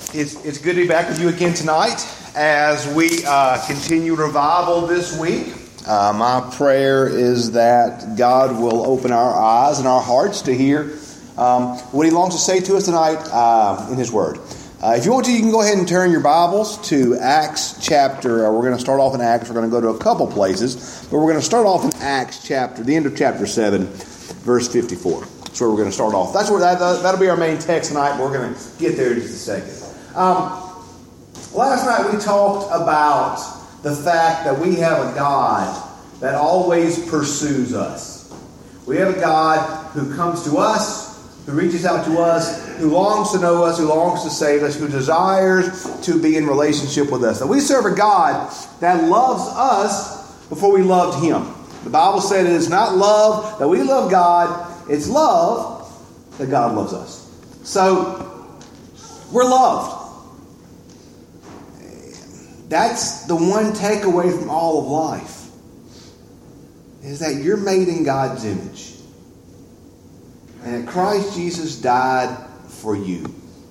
It's good to be back with you again tonight as we continue revival this week. My prayer is that God will open our eyes and our hearts to hear what He longs to say to us tonight in His Word. If you want to, you can go ahead and turn your Bibles to Acts chapter. We're going to start off in Acts. We're going to go to a couple places, but we're going to start off in Acts chapter, the end of chapter 7, verse 54. That's where we're going to start off. That's where that'll be our main text tonight. But we're going to get there in just a second. Last night we talked about the fact that we have a God that always pursues us. We have a God who comes to us, who reaches out to us, who longs to know us, who longs to save us, who desires to be in relationship with us. Now we serve a God that loves us before we loved Him. The Bible said it is not love that we love God, it's love that God loves us. So we're loved. That's the one takeaway from all of life, is that you're made in God's image. And that Christ Jesus died for you.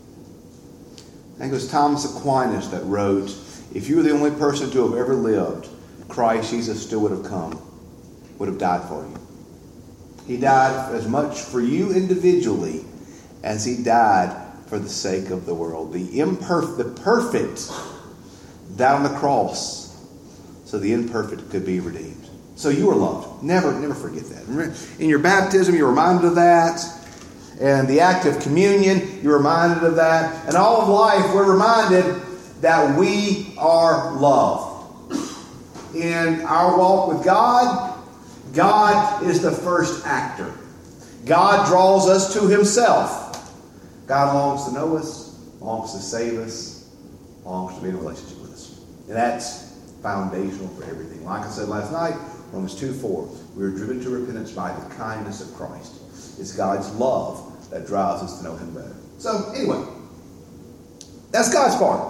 I think it was Thomas Aquinas that wrote, if you were the only person to have ever lived, Christ Jesus still would have come, would have died for you. He died as much for you individually as He died for the sake of the world. The perfect died on the cross so the imperfect could be redeemed. So you are loved. Never forget that. In your baptism, you're reminded of that. And the act of communion, you're reminded of that. And all of life, we're reminded that we are loved. In our walk with God, God is the first actor. God draws us to Himself. God longs to know us, longs to save us, longs to be in a relationship with us. And that's foundational for everything. Like I said last night, Romans 2:4, we are driven to repentance by the kindness of Christ. It's God's love that drives us to know Him better. So anyway, that's God's part.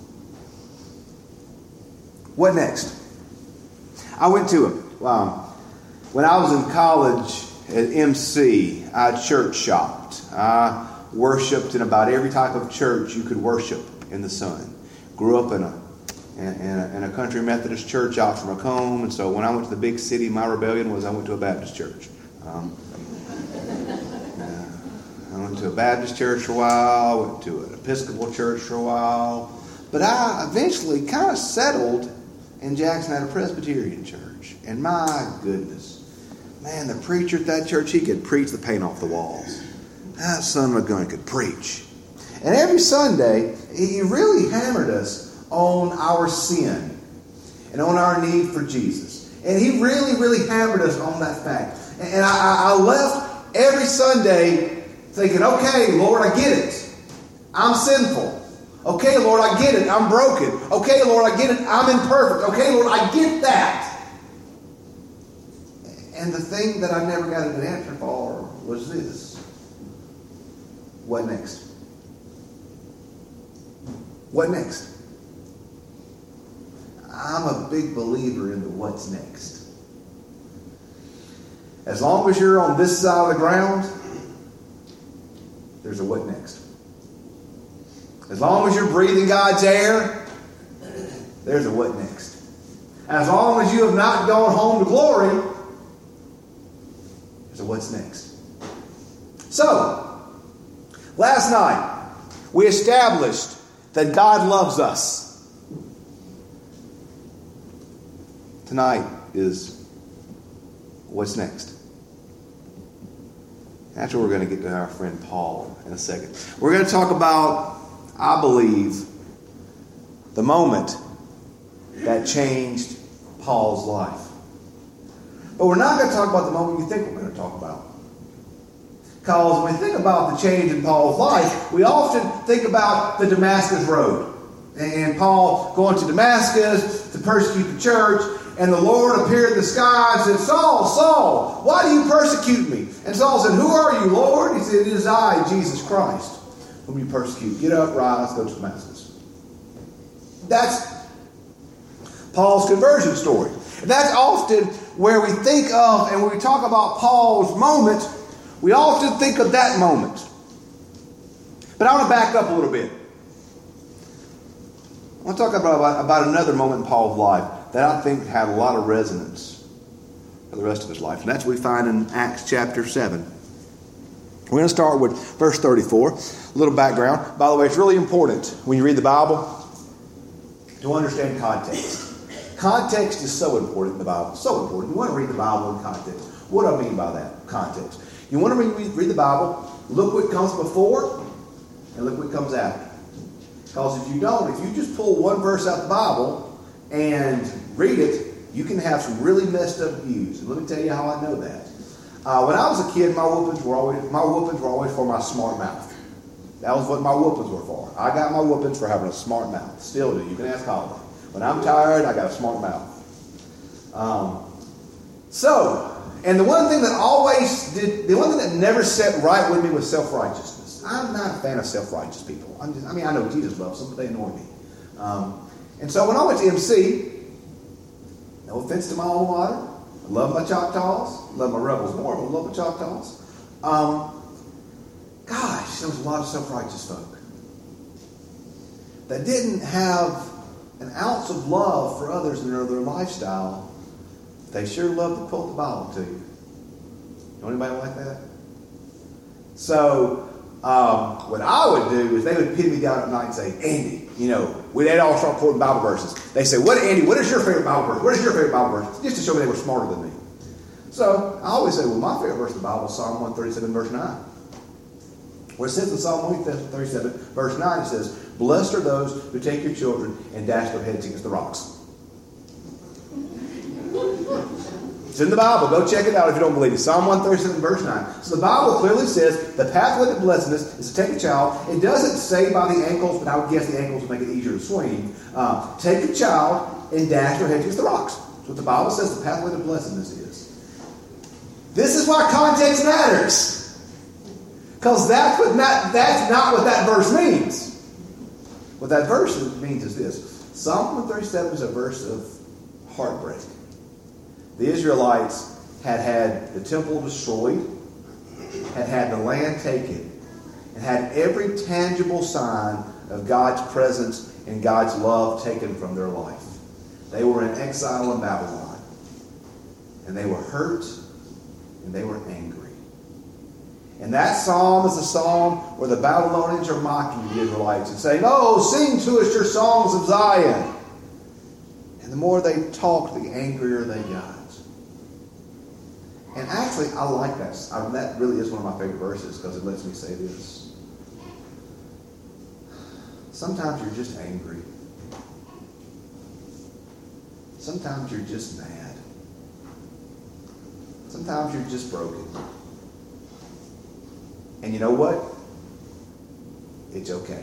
What next? I went to when I was in college at MC, I church shopped. I worshipped in about every type of church you could worship in the sun. Grew up in a country Methodist church out from Macomb, and so when I went to the big city, my rebellion was I went to a Baptist church. I went to a Baptist church for a while, went to an Episcopal church for a while, but I eventually kind of settled in Jackson at a Presbyterian church. And my goodness, man, the preacher at that church, he could preach the paint off the walls. That son of a gun could preach. And every Sunday, he really hammered us on our sin and on our need for Jesus. And he really hammered us on that fact. And I left every Sunday thinking, okay, Lord, I get it. I'm sinful. Okay, Lord, I get it. I'm broken. Okay, Lord, I get it. I'm imperfect. Okay, Lord, I get that. And the thing that I never got an answer for was this. What next? What next? I'm a big believer in the what's next. As long as you're on this side of the ground, there's a what next. As long as you're breathing God's air, there's a what next. As long as you have not gone home to glory, there's a what's next. So, last night, we established that God loves us. Tonight is what's next. That's where we're going to get to our friend Paul in a second. We're going to talk about, I believe, the moment that changed Paul's life. But we're not going to talk about the moment you think we're going to talk about. Because when we think about the change in Paul's life, we often think about the Damascus Road. And Paul going to Damascus to persecute the church. And the Lord appeared in the sky and said, Saul, Saul, why do you persecute me? And Saul said, who are you, Lord? He said, it is I, Jesus Christ, whom you persecute. Get up, rise, go to Damascus. That's Paul's conversion story. And that's often where we think of, and when we talk about Paul's moment, we often think of that moment. But I want to back up a little bit. I want to talk about another moment in Paul's life that I think had a lot of resonance for the rest of his life. And that's what we find in Acts chapter 7. We're going to start with verse 34. A little background. By the way, it's really important when you read the Bible to understand context. Context is so important in the Bible. So important. You want to read the Bible in context. What do I mean by that? Context. You want to read the Bible, look what comes before, and look what comes after. Because if you just pull one verse out of the Bible and read it, you can have some really messed up views. And let me tell you how I know that. When I was a kid, my whoopings were always for my smart mouth. That was what my whoopings were for. I got my whoopings for having a smart mouth. Still do. You can ask Holly. When I'm tired, I got a smart mouth. And the one thing that never sat right with me was self-righteousness. I'm not a fan of self-righteous people. I know Jesus loves them, but they annoy me. And so when I went to MC, no offense to my alma mater, I love my Choctaws, love my Rebels more, but I love my Choctaws. Gosh, there was a lot of self-righteous folk that didn't have an ounce of love for others in their lifestyle. They sure love to quote the Bible to you. Know anybody like that? So, what I would do is they would pin me down at night and say, Andy, they'd all start quoting Bible verses. They say, Andy, what is your favorite Bible verse? What is your favorite Bible verse? Just to show me they were smarter than me. So, I always say, my favorite verse of the Bible is Psalm 137, verse 9. Where it says in Psalm 137, verse 9, it says, blessed are those who take your children and dash their heads against the rocks. It's in the Bible. Go check it out if you don't believe it. Psalm 137, verse 9. So the Bible clearly says the pathway to blessedness is to take a child. It doesn't say by the ankles, but I would guess the ankles would make it easier to swing. Take a child and dash their head against the rocks. That's what the Bible says the pathway to blessedness is. This is why context matters. Because that's not what that verse means. What that verse means is this. Psalm 137 is a verse of heartbreak. The Israelites had the temple destroyed, had the land taken, and had every tangible sign of God's presence and God's love taken from their life. They were in exile in Babylon. And they were hurt and they were angry. And that psalm is a psalm where the Babylonians are mocking the Israelites and saying, oh, sing to us your songs of Zion. And the more they talked, the angrier they got. And actually, I like that. That really is one of my favorite verses because it lets me say this. Sometimes you're just angry. Sometimes you're just mad. Sometimes you're just broken. And you know what? It's okay.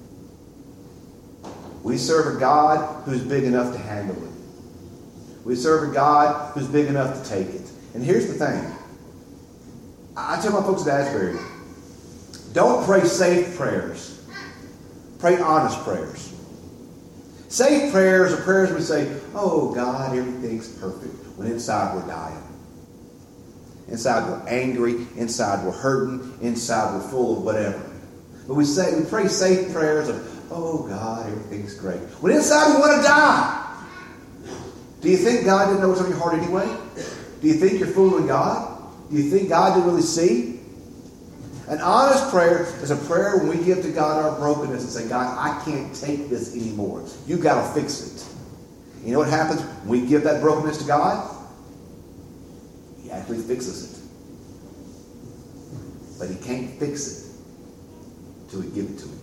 We serve a God who's big enough to handle it. We serve a God who's big enough to take it. And here's the thing. I tell my folks at Asbury, don't pray safe prayers. Pray honest prayers. Safe prayers are prayers we say, oh God, everything's perfect. When inside we're dying. Inside we're angry. Inside we're hurting. Inside we're full of whatever. But we pray safe prayers of, oh God, everything's great. When inside we want to die. Do you think God didn't know what's on your heart anyway? Do you think you're fooling God? Do you think God didn't really see? An honest prayer is a prayer when we give to God our brokenness and say, God, I can't take this anymore. You've got to fix it. You know what happens when we give that brokenness to God? He actually fixes it. But He can't fix it until we give it to Him.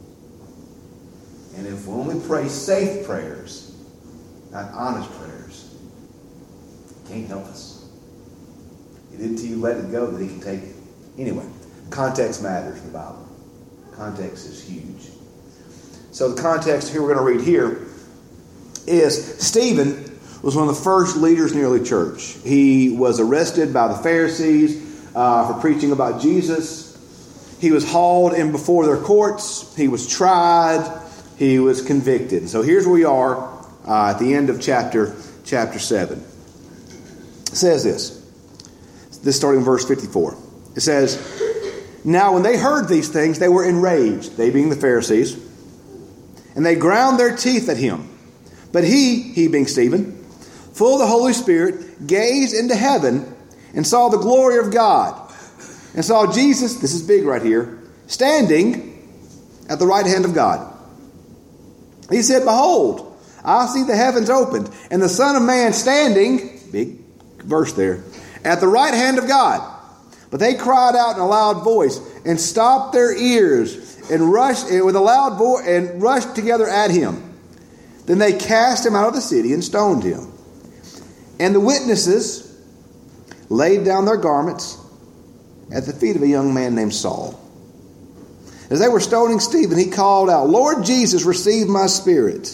And if we only pray safe prayers, not honest prayers, He can't help us. It isn't until you let it go that He can take it. Anyway, context matters in the Bible. Context is huge. So the context here we're going to read here is Stephen was one of the first leaders in the early church. He was arrested by the Pharisees for preaching about Jesus. He was hauled in before their courts. He was tried. He was convicted. So here's where we are at the end of chapter 7. It says this starting in verse 54. It says, now when they heard these things, they were enraged, they being the Pharisees, and they ground their teeth at him. But he being Stephen, full of the Holy Spirit, gazed into heaven and saw the glory of God, and saw Jesus, this is big right here, standing at the right hand of God. He said, behold, I see the heavens opened, and the Son of Man standing, big verse there, at the right hand of God. But they cried out in a loud voice and stopped their ears and rushed with a loud voice and rushed together at him. Then they cast him out of the city and stoned him. And the witnesses laid down their garments at the feet of a young man named Saul. As they were stoning Stephen, he called out, Lord Jesus, receive my spirit.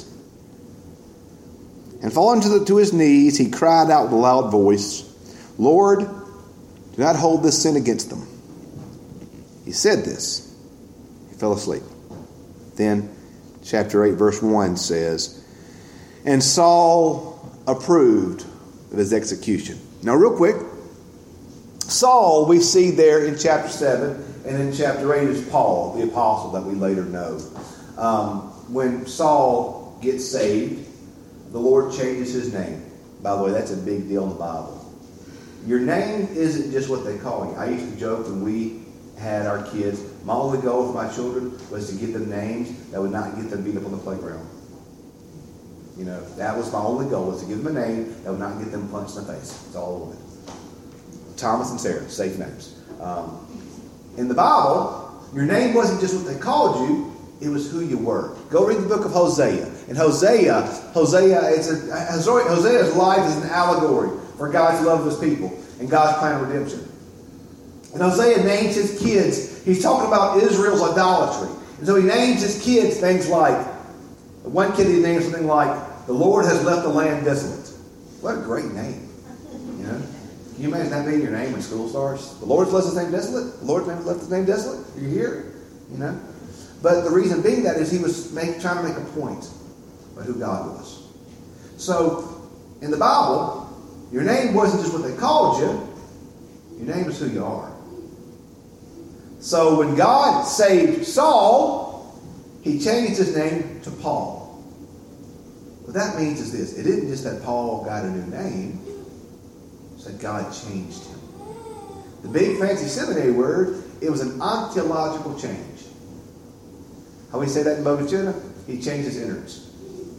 And falling to his knees, he cried out with a loud voice, Lord, do not hold this sin against them. He said this. He fell asleep. Then, chapter 8, verse 1 says, and Saul approved of his execution. Now, real quick, Saul we see there in chapter 7, and in chapter 8 is Paul, the apostle that we later know. When Saul gets saved, the Lord changes his name. By the way, that's a big deal in the Bible. Your name isn't just what they call you. I used to joke when we had our kids, my only goal with my children was to give them names that would not get them beat up on the playground. You know, that was my only goal, was to give them a name that would not get them punched in the face. That's all I wanted. Thomas and Sarah, safe names. In the Bible, your name wasn't just what they called you, it was who you were. Go read the book of Hosea. In Hosea's life is an allegory for God's love of his people and God's plan of redemption. And Hosea names his kids. He's talking about Israel's idolatry. And so he names his kids things like, one kid he named something like, the Lord has left the land desolate. What a great name. You know? Can you imagine that being your name when school starts? The Lord has left his name desolate? The Lord has left his name desolate? Are you here? You know? But the reason being that is he was trying to make a point about who God was. So, in the Bible, your name wasn't just what they called you. Your name is who you are. So when God saved Saul, he changed his name to Paul. What that means is this. It isn't just that Paul got a new name. It's that God changed him. The big fancy seminary word, it was an ontological change. How we say that in Bodhicitta? He changed his innards.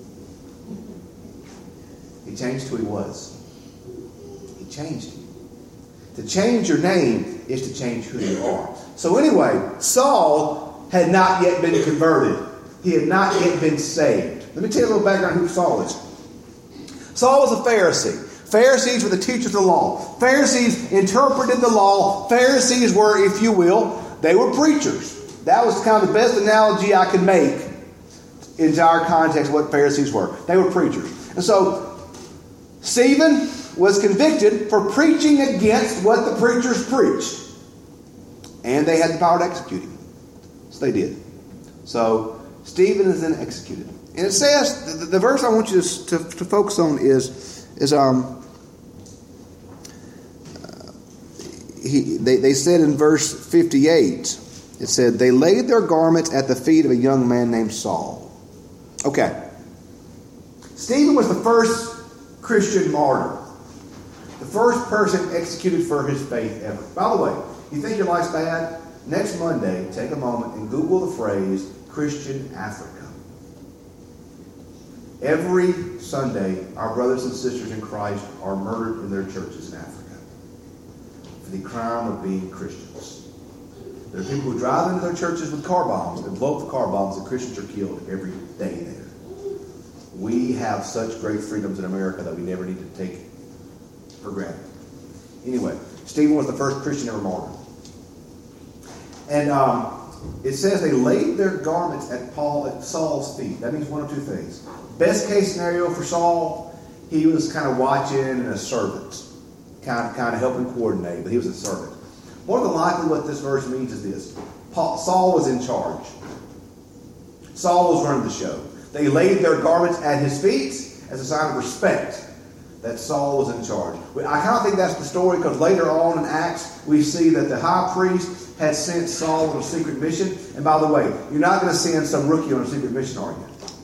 He changed who he was. He changed you. To change your name is to change who you are. So anyway, Saul had not yet been converted. He had not yet been saved. Let me tell you a little background on who Saul is. Saul was a Pharisee. Pharisees were the teachers of the law. Pharisees interpreted the law. Pharisees were, if you will, they were preachers. That was kind of the best analogy I could make in our context of what Pharisees were. They were preachers. And so, Stephen was convicted for preaching against what the preachers preached. And they had the power to execute him. So they did. So, Stephen is then executed. And it says, the verse I want you to focus on is they said in verse 58, it said, they laid their garments at the feet of a young man named Saul. Okay. Stephen was the first Christian martyr. The first person executed for his faith ever. By the way, you think your life's bad? Next Monday, take a moment and Google the phrase Christian Africa. Every Sunday, our brothers and sisters in Christ are murdered in their churches in Africa for the crime of being Christians. There are people who drive into their churches with car bombs and blow up the car bombs, and Christians are killed every day there. We have such great freedoms in America that we never need to take for granted. Anyway, Stephen was the first Christian ever martyred. And it says they laid their garments at Saul's feet. That means one of two things. Best case scenario for Saul, he was kind of watching and a servant. Kind of helping coordinate, but he was a servant. More than likely what this verse means is this. Saul was in charge. Saul was running the show. They laid their garments at his feet as a sign of respect that Saul was in charge. I kind of think that's the story because later on in Acts we see that the high priest had sent Saul on a secret mission. And by the way, you're not going to send some rookie on a secret mission, are you?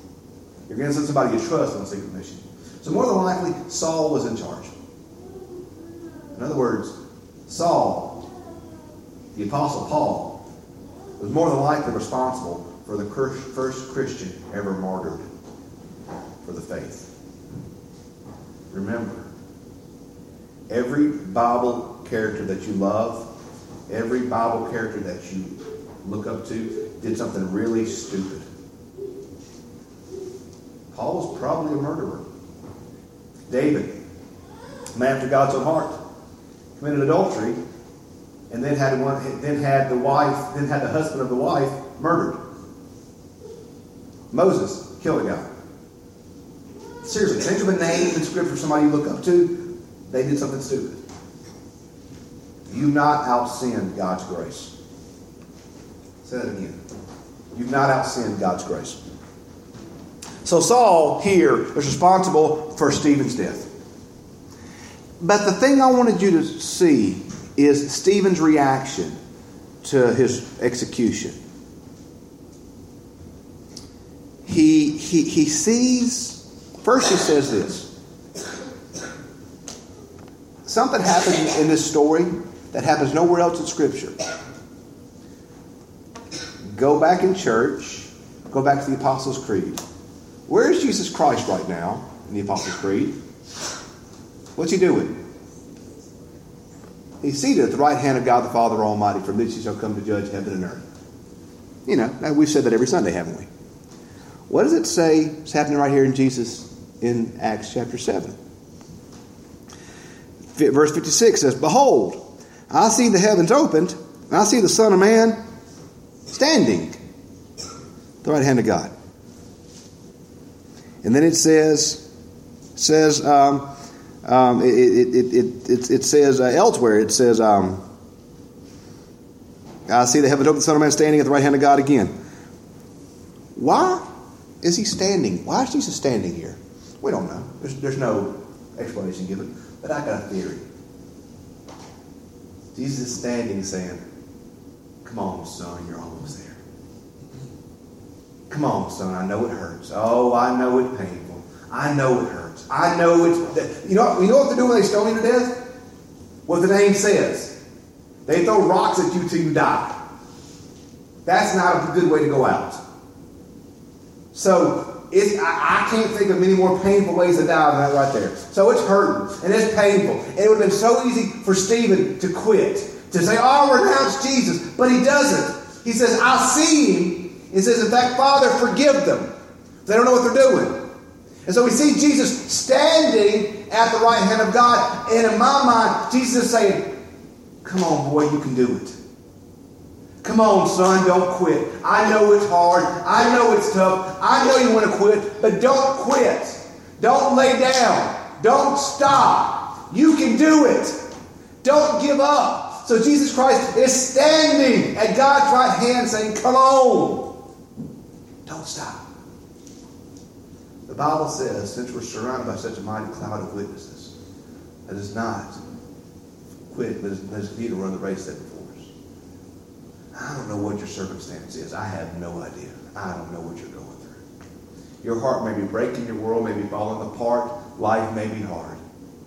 You're going to send somebody you trust on a secret mission. So more than likely, Saul was in charge. In other words, Saul, the Apostle Paul, was more than likely responsible for the first Christian ever martyred for the faith. Remember, every Bible character that you love, every Bible character that you look up to, did something really stupid. Paul was probably a murderer. David, a man after God's own heart, committed adultery, and then had the husband of the wife murdered. Moses killed a guy. Seriously, think of a name in Scripture somebody you look up to. They did something stupid. You've not outsinned God's grace. Say that again. You've not outsinned God's grace. So Saul here was responsible for Stephen's death. But the thing I wanted you to see is Stephen's reaction to his execution. He sees, first he says this. Something happens in this story that happens nowhere else in Scripture. Go back in church, go back to the Apostles' Creed. Where is Jesus Christ right now in the Apostles' Creed? What's he doing? He's seated at the right hand of God the Father Almighty, from which he shall come to judge heaven and earth. You know, we've said that every Sunday, haven't we? What does it say is happening right here in Jesus in Acts chapter 7? Verse 56 says, "Behold, I see the heavens opened, and I see the Son of Man standing at the right hand of God." And then it says elsewhere, it says, "I see the heavens open, the Son of Man standing at the right hand of God" again. Why is he standing? Why is Jesus standing here? We don't know. There's no explanation given. But I got a theory. Jesus is standing saying, "Come on, son, you're almost there. Come on, son, I know it hurts. Oh, I know it's painful. I know it hurts. I know it's..." You know what they do when they stone you to death? What the name says. They throw rocks at you till you die. That's not a good way to go out. So, I can't think of many more painful ways to die than that right there. So it's hurting, and it's painful. And it would have been so easy for Stephen to quit. To say, "Oh, renounce Jesus." But he doesn't. He says, "I see him." He says, "In fact, Father, forgive them. They don't know what they're doing." And so we see Jesus standing at the right hand of God. And in my mind, Jesus is saying, "Come on, boy, you can do it. Come on, son, don't quit. I know it's hard. I know it's tough. I know you want to quit, but don't quit. Don't lay down. Don't stop. You can do it. Don't give up." So Jesus Christ is standing at God's right hand saying, "Come on. Don't stop." The Bible says, since we're surrounded by such a mighty cloud of witnesses, let us not quit, let us continue to run the race set before us. I don't know what your circumstance is. I have no idea. I don't know what you're going through. Your heart may be breaking, your world may be falling apart, life may be hard.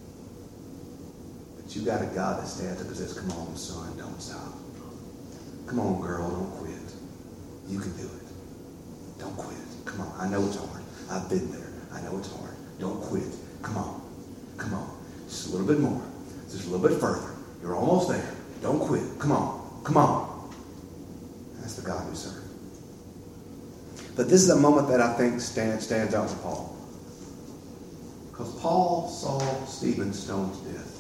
But you got a God that stands up and says, "Come on, son, don't stop. Come on, girl, don't quit. You can do it. Don't quit. Come on, I know it's hard. I've been there. I know it's hard. Don't quit. Come on. Come on. Just a little bit more. Just a little bit further. You're almost there. Don't quit. Come on. Come on." That's the God we serve. But this is a moment that I think stands out to Paul. Because Paul saw Stephen stoned to death.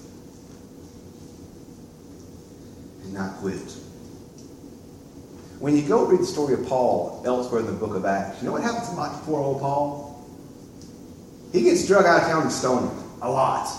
And not quit. When you go read the story of Paul elsewhere in the book of Acts, you know what happens a lot to poor old Paul? He gets drug out of town and stoned a lot.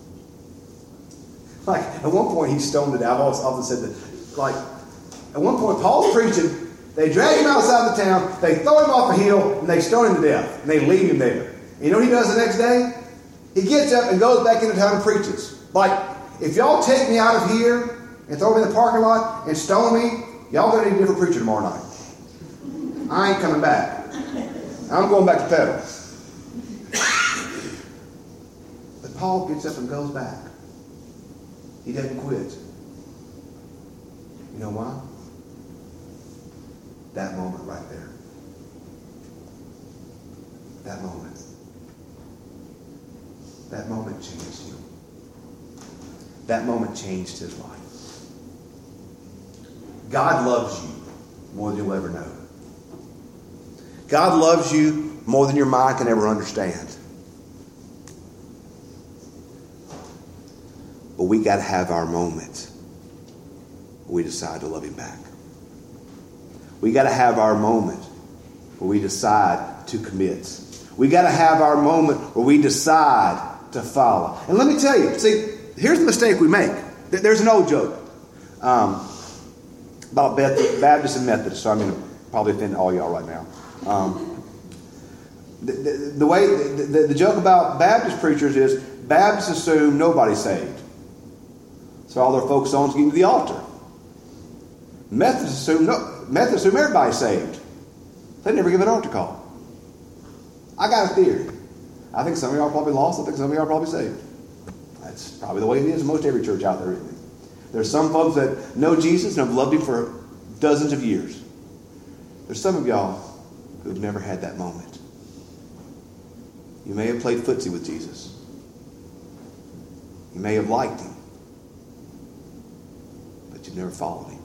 Like, at one point he stoned it. I've often said that. Like, at one point Paul's preaching, they drag him outside the town, they throw him off a hill, and they stone him to death. And they leave him there. And you know what he does the next day? He gets up and goes back into town and preaches. Like, if y'all take me out of here and throw me in the parking lot and stone me, y'all going to need a different preacher tomorrow night. I ain't coming back. I'm going back to pedal. Paul gets up and goes back. He doesn't quit. You know why? That moment right there. That moment. That moment changed him. That moment changed his life. God loves you more than you'll ever know. God loves you more than your mind can ever understand. But we got to have our moment where we decide to love Him back. We got to have our moment where we decide to commit. We got to have our moment where we decide to follow. And let me tell you, see, here's the mistake we make. There's an old joke about Baptists and Methodists, so I'm going to probably offend all y'all right now. The joke about Baptist preachers is Baptists assume nobody's saved. So all their focus on is getting to the altar. Methodists assume everybody's saved. They never give an altar call. I got a theory. I think some of y'all are probably lost. I think some of y'all are probably saved. That's probably the way it is in most every church out there, isn't it? There's some folks that know Jesus and have loved Him for dozens of years. There's some of y'all who've never had that moment. You may have played footsie with Jesus. You may have liked Him. But you've never followed Him.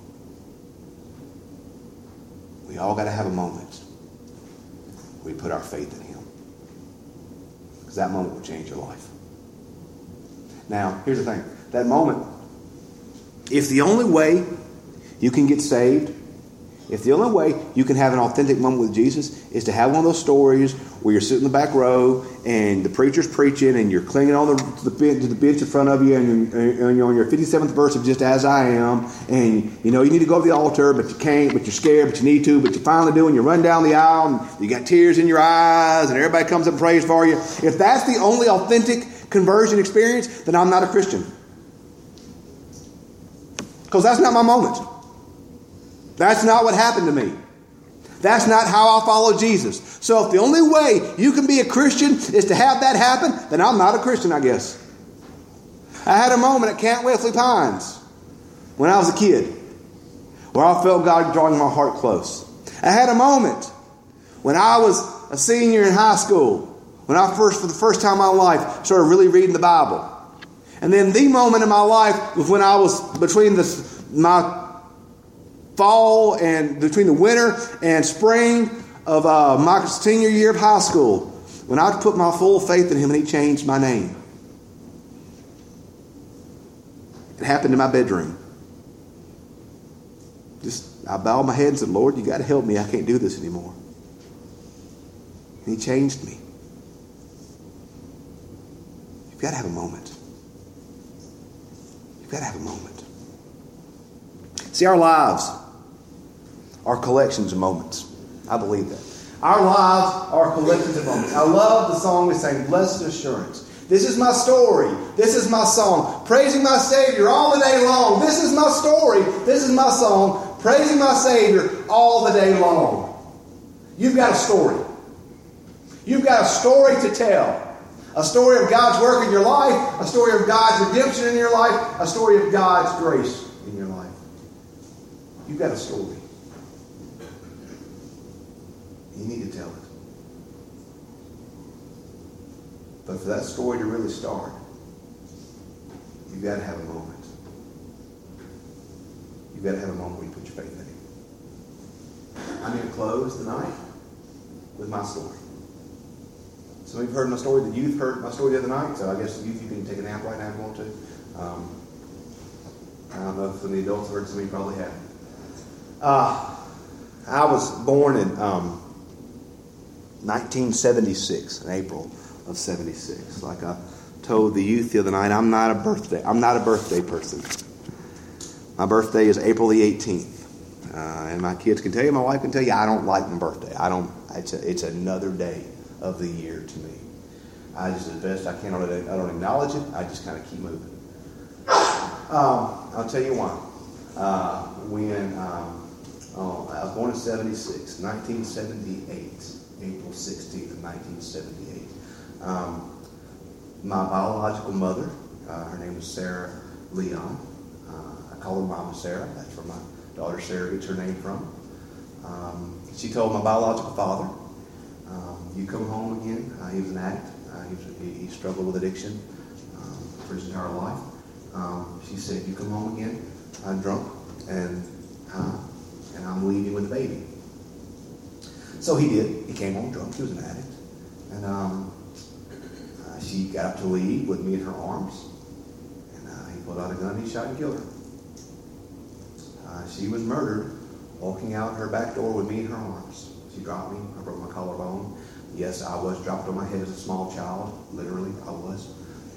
We all got to have a moment where we put our faith in Him. Because that moment will change your life. Now, here's the thing. That moment, if the only way you can get saved, if the only way you can have an authentic moment with Jesus is to have one of those stories where you're sitting in the back row and the preacher's preaching and you're clinging on to the bench in front of you and you're on your 57th verse of Just As I Am, and you know you need to go to the altar but you can't, but you're scared, but you need to, but you finally do, and you run down the aisle and you got tears in your eyes and everybody comes up and prays for you. If that's the only authentic conversion experience, then I'm not a Christian. Because that's not my moment. That's not what happened to me. That's not how I follow Jesus. So if the only way you can be a Christian is to have that happen, then I'm not a Christian, I guess. I had a moment at Camp Wesley Pines when I was a kid where I felt God drawing my heart close. I had a moment when I was a senior in high school, when I for the first time in my life, started really reading the Bible. And then the moment in my life was when I was between my fall and between the winter and spring of my senior year of high school, when I put my full faith in Him and He changed my name. It happened in my bedroom. I bowed my head and said, Lord, you got to help me. I can't do this anymore. And He changed me. You've got to have a moment. You've got to have a moment. See, our lives are collections of moments. I believe that. Our lives are collections of moments. I love the song we sang, Blessed Assurance. This is my story. This is my song. Praising my Savior all the day long. This is my story. This is my song. Praising my Savior all the day long. You've got a story. You've got a story to tell. A story of God's work in your life. A story of God's redemption in your life. A story of God's grace in your life. You've got a story. You need to tell it. But for that story to really start, you've got to have a moment. You've got to have a moment where you put your faith in Him. I'm going to close tonight with my story. Some of you have heard my story. The youth heard my story the other night. So I guess the youth, you can take a nap right now if you want to. I don't know if some of the adults heard. Some of you probably have. I was born in 1976, in April of 76. Like I told the youth the other night, I'm not a birthday person. My birthday is April the 18th. And my kids can tell you, my wife can tell you, I don't like my birthday. It's another day of the year to me. I just, as best I can, I don't acknowledge it. I just kind of keep moving. I'll tell you why. I was born in 76, 1978, April 16th of 1978. my biological mother, her name was Sarah Leon. I call her Mama Sarah. That's where my daughter Sarah gets her name from. She told my biological father, you come home again. He was an addict. He struggled with addiction for his entire life. She said, you come home again, I'm drunk, and I'm leaving with the baby. So he did. He came home drunk. He was an addict. And she got up to leave with me in her arms. And he pulled out a gun and he shot and killed her. She was murdered walking out her back door with me in her arms. She dropped me. I broke my collarbone. Yes, I was dropped on my head as a small child. Literally, I was.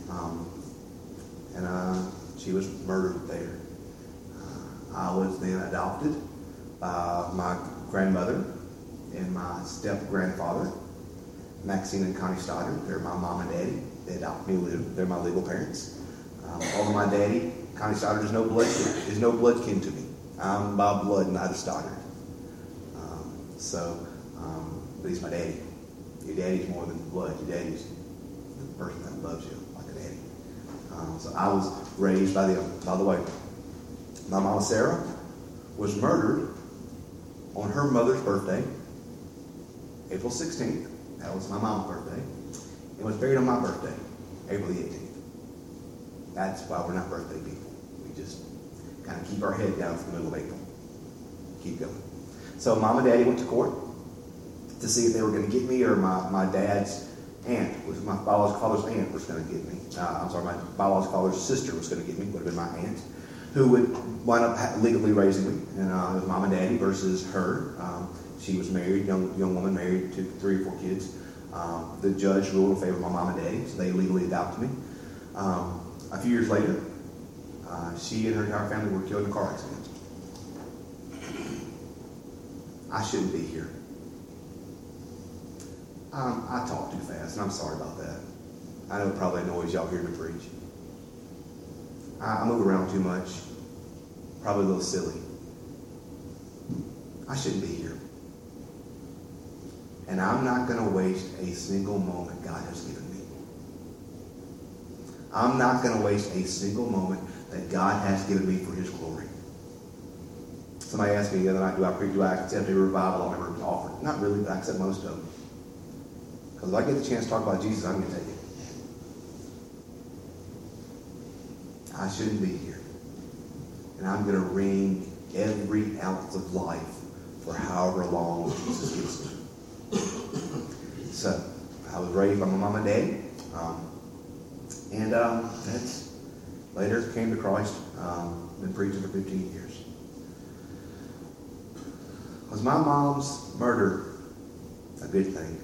And she was murdered there. I was then adopted by my grandmother and my step-grandfather, Maxine and Connie Stoddard. They're my mom and daddy. They adopted me. They're my legal parents. Although my daddy, Connie Stoddard, is no blood kin to me. I'm by blood, not a Stoddard. But he's my daddy. Your daddy's more than blood. Your daddy's the person that loves you like a daddy. So I was raised by them. By the way, my mama Sarah was murdered on her mother's birthday, April 16th. That was my mom's birthday. And was buried on my birthday, April the 18th. That's why we're not birthday people. We just kind of keep our head down for the middle of April. Keep going. So mom and daddy went to court to see if they were going to get me or my dad's aunt, was my biological father's aunt, was going to get me. My biological father's sister was going to get me, would have been my aunt, who would wind up legally raising me. And it was mom and daddy versus her. She was married, young woman, married to 3 or 4 kids. The judge ruled in favor of my mom and daddy, so they legally adopted me. A few years later, she and her entire family were killed in a car accident. I shouldn't be here. I talk too fast, and I'm sorry about that. I know it probably annoys y'all hearing me preach. I move around too much. Probably a little silly. I shouldn't be here. And I'm not going to waste a single moment God has given me. I'm not going to waste a single moment that God has given me for His glory. Somebody asked me the other night, do I accept a revival I've ever offered? Not really, but I accept most of them. Because if I get the chance to talk about Jesus, I'm going to take it. I shouldn't be here. And I'm going to wring every ounce of life for however long Jesus gives me. So, I was raised by my mom and daddy. That's later came to Christ. Been preaching for 15 years. Was my mom's murder a good thing?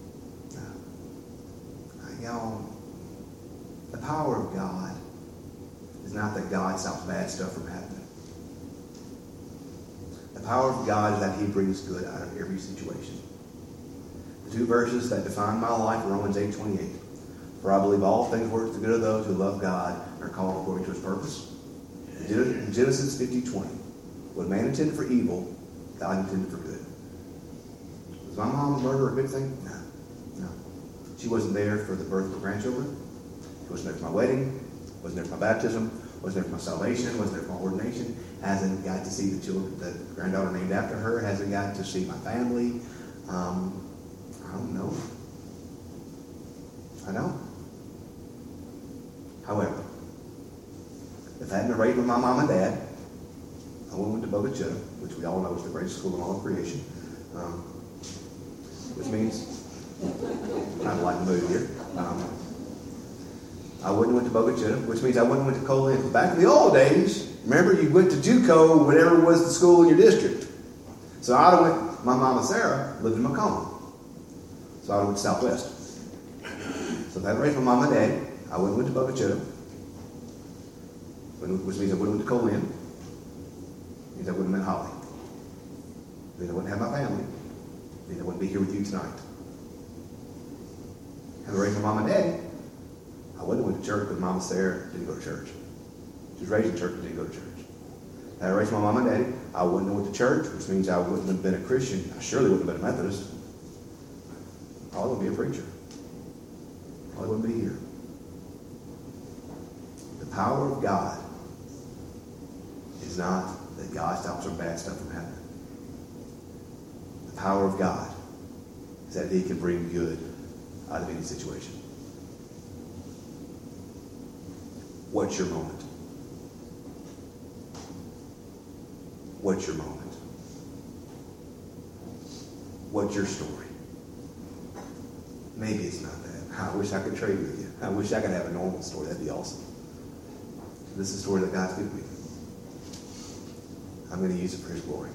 The power of God is not that God stops bad stuff from happening. The power of God is that He brings good out of every situation. The 2 verses that define my life are Romans 8:28. For I believe all things work for the good of those who love God and are called according to His purpose. In Genesis 50:20. What man intended for evil, God intended for good. Was my mom's murder a good thing? No. She wasn't there for the birth of her grandchildren. She wasn't there for my wedding. Wasn't there for my baptism. Wasn't there for my salvation. Wasn't there for my ordination. Hasn't got to see the children, the granddaughter named after her. Hasn't got to see my family. I don't know. I know. However, if I hadn't been raised with my mom and dad, I went to Boca Chica, which we all know is the greatest school in all of creation. Which means, kind of like the mood here. I wouldn't have went to Boca Chica, which means I wouldn't have went to Colin. Back in the old days, remember you went to JUCO, whatever was the school in your district. So I'd have went, my mama Sarah lived in Macomb. So I went to Southwest. So if I had raised my mom and daddy, I wouldn't have went to Boca Chica, which means I wouldn't have went to Colin. Means I wouldn't have met Holly. Means I wouldn't have my family. Means I wouldn't be here with you tonight. Had I raised my mom and daddy, I wouldn't have went to church because Mama Sarah didn't go to church. She was raised in church but didn't go to church. Had I raised my mom and daddy, I wouldn't have went to church, which means I wouldn't have been a Christian. I surely wouldn't have been a Methodist. I wouldn't be a preacher. I wouldn't be here. power of God is not that God stops our bad stuff from happening. The power of God is that He can bring good out of any situation. What's your moment? What's your moment? What's your story? Maybe it's not that. I wish I could trade with you. I wish I could have a normal story. That'd be awesome. This is a story that God's given me. I'm going to use it for His glory.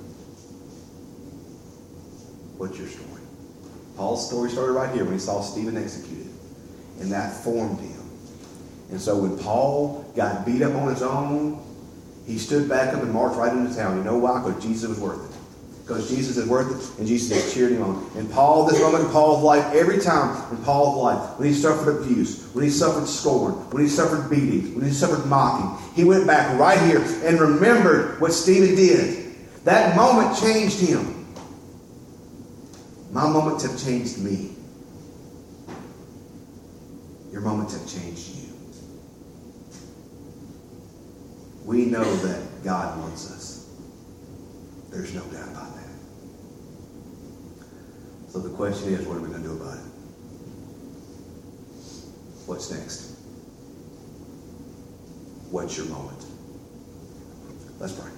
What's your story? Paul's story started right here when he saw Stephen executed. And that formed him. And so when Paul got beat up on his own, he stood back up and marched right into town. You know why? Because Jesus was worth it. Because Jesus is worth it, and Jesus has cheered him on. And Paul, this moment in Paul's life, every time in Paul's life, when he suffered abuse, when he suffered scorn, when he suffered beatings, when he suffered mocking, he went back right here and remembered what Stephen did. That moment changed him. My moments have changed me. Your moments have changed you. We know that God wants us. There's no doubt about that. So the question is, what are we going to do about it? What's next? What's your moment? Let's pray.